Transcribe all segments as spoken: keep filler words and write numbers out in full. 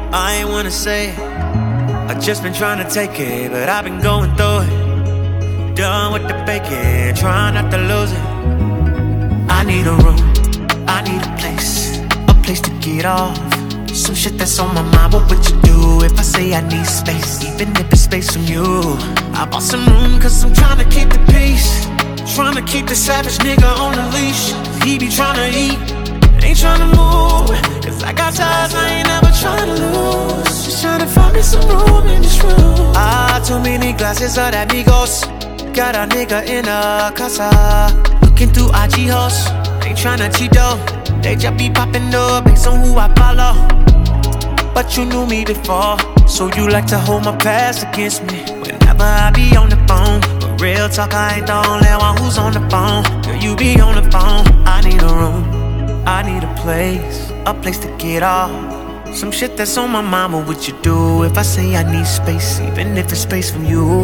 I ain't wanna say it, I just been trying to take it, but I've been going through it. Done with the baking, trying not to lose it. I need a room, I need a place, a place to get off. Some shit that's on my mind, what would you do if I say I need space? Even if it's space from you. I bought some room cause I'm trying to keep the peace, trying to keep the savage nigga on the leash. He be trying to eat, ain't trying to move, cause I got ties I ain't never trying to lose. Just trying to find me some room in this room. Ah, too many glasses of that Migos, got a nigga in a casa, looking through I G hoes, ain't trying to cheat though. They just be popping up based on who I follow. But you knew me before, so you like to hold my past against me whenever I be on the phone. But real talk, I ain't the only one who's on the phone. Girl, you be on the phone. I need a room, I need a place, a place to get off. Some shit that's on my mind, what would you do if I say I need space, even if it's space from you?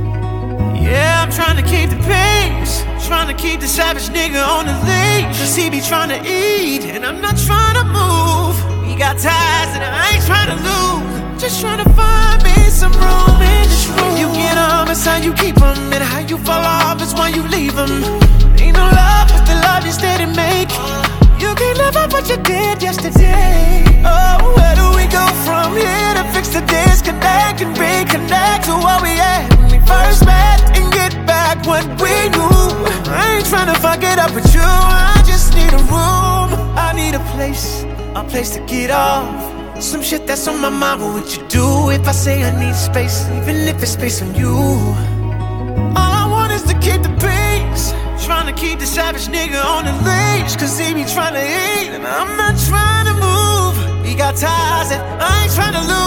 Yeah, I'm trying to keep the pace, trying to keep the savage nigga on the leash, cause he be trying to eat, and I'm not trying to move. He got ties that I ain't trying to lose, just trying to find me some room in this room. You get them, it's how you keep them, and how you fall off is when you leave them. Ain't no love but the love you steady make. You can't live up what you did yesterday. Oh, where do we go from here to fix the disconnect and reconnect to what we had when we first met, and get back what we knew? I ain't trying to fuck it up with you, I just need a room, I need a place, a place to get off. Some shit that's on my mind, what would you do if I say I need space, even if it's space from you? All I want is to keep the peace, trying to keep the savage nigga on the leash, cause he be trying to eat, and I'm not trying to move. He got ties that I ain't trying to lose.